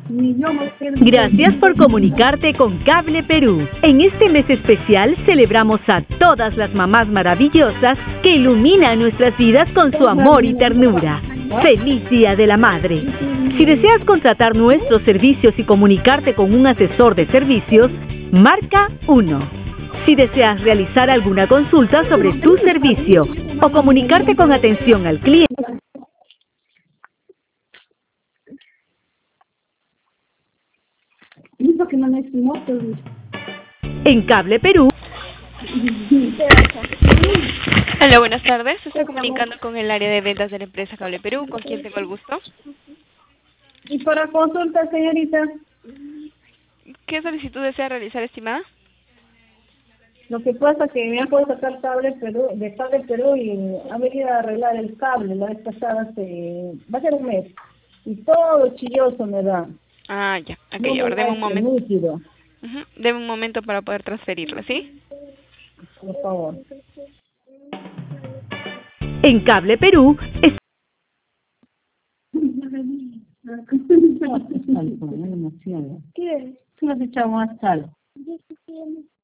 Gracias por comunicarte con Cable Perú. En este mes especial celebramos a todas las mamás maravillosas que iluminan nuestras vidas con su amor y ternura. ¡Feliz Día de la Madre! Si deseas contratar nuestros servicios y comunicarte con un asesor de servicios, marca 1. Si deseas realizar alguna consulta sobre tu servicio o comunicarte con atención al cliente, en Cable Perú. Hola, buenas tardes. Se está comunicando con el área de ventas de la empresa Cable Perú. ¿Con quién tengo el gusto? Y para consulta, señorita, ¿Qué solicitud desea realizar, estimada? lo que pasa es que me han puesto sacar Cable Perú, de Cable Perú y han venido a arreglar el cable la vez pasada, va a ser un mes. Y todo chilloso me da. Ah, ya. Ok, No me ahora da deme un momento. nítido, Deme un momento para poder transferirlo, ¿sí? por favor. En Cable Perú, ¿Qué? Tú has echado más sal.